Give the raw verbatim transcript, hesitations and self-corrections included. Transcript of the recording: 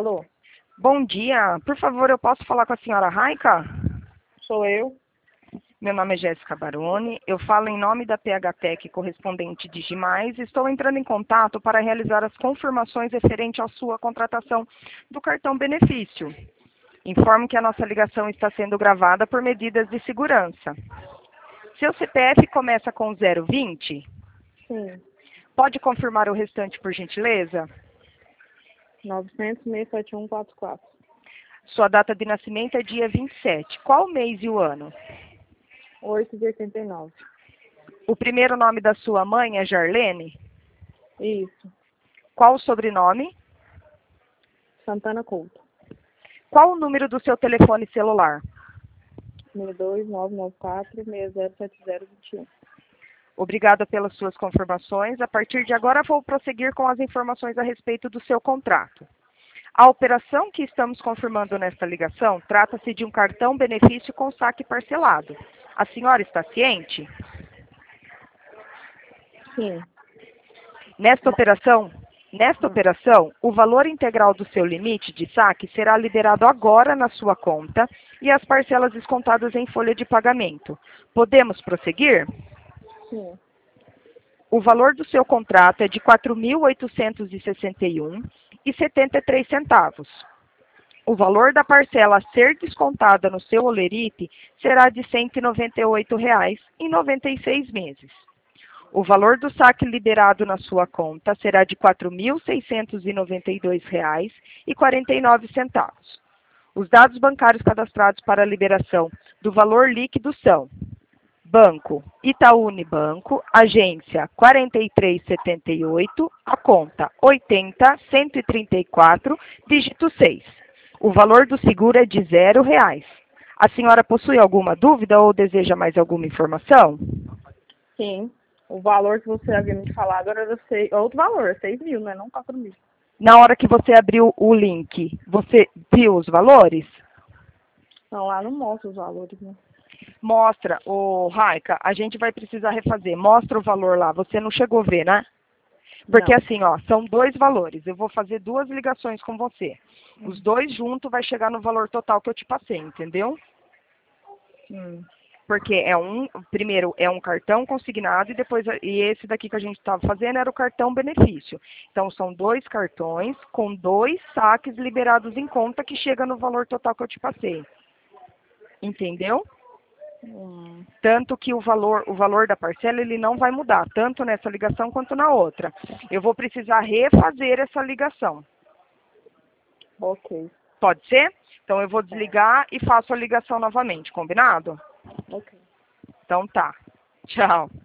Alô, Bom dia. Por favor, eu posso falar com a senhora Raika? sou eu. Meu nome é Jéssica Baroni. Eu falo em nome da P H Tec correspondente de Gimais. Estou entrando em contato para realizar as confirmações referentes à sua contratação do cartão benefício. Informo que a nossa ligação está sendo gravada por medidas de segurança. Seu C P F começa com zero vinte? Sim, Pode confirmar o restante, por gentileza? novecentos, seis sete um quatro quatro. Sua data de nascimento é dia vinte e sete. Qual o mês e o ano? oito de oitenta e nove. O primeiro nome da sua mãe é Jarlene? Isso, Qual o sobrenome? Santana Couto. Qual o número do seu telefone celular? seis dois nove nove quatro seis zero sete zero dois um. Obrigada pelas suas confirmações. A partir de agora, vou prosseguir com as informações a respeito do seu contrato. A operação que estamos confirmando nesta ligação trata-se de um cartão benefício com saque parcelado. A senhora está ciente? Sim. Nesta operação, nesta operação, o valor integral do seu limite de saque será liberado agora na sua conta e as parcelas descontadas em folha de pagamento. Podemos prosseguir? Sim. O valor do seu contrato é de quatro mil oitocentos e sessenta e um reais e setenta e três centavos. O valor da parcela a ser descontada no seu holerite será de cento e noventa e oito reais e noventa e seis meses. O valor do saque liberado na sua conta será de quatro mil seiscentos e noventa e dois reais e quarenta e nove centavos. Os dados bancários cadastrados para a liberação do valor líquido são: Banco Itaú Unibanco, agência quarenta e três setenta e oito, a conta oitenta cento e trinta e quatro, dígito seis. O valor do seguro é de zero reais. A senhora possui alguma dúvida ou deseja mais alguma informação? Sim. O valor que você havia me falado era seis, outro valor, seis mil, não é não quatro mil. Na hora que você abriu o link, você viu os valores? Não, lá não mostra os valores, né? Mostra, ô Raika, a gente vai precisar refazer. Mostra o valor lá. Você não chegou a ver, né? Porque Não. assim, ó, são dois valores. Eu vou fazer duas ligações com você. Os dois juntos vai chegar no valor total que eu te passei, entendeu? Hum. Porque é um, primeiro é um cartão consignado e depois e esse daqui que a gente estava fazendo era o cartão benefício. Então são dois cartões com dois saques liberados em conta que chega no valor total que eu te passei. Entendeu? Hum. Tanto que o valor, o valor da parcela ele não vai mudar, tanto nessa ligação quanto na outra. Eu vou precisar refazer essa ligação. Ok. Pode ser? Então eu vou desligar e faço a ligação novamente, combinado? Ok. Então tá. Tchau.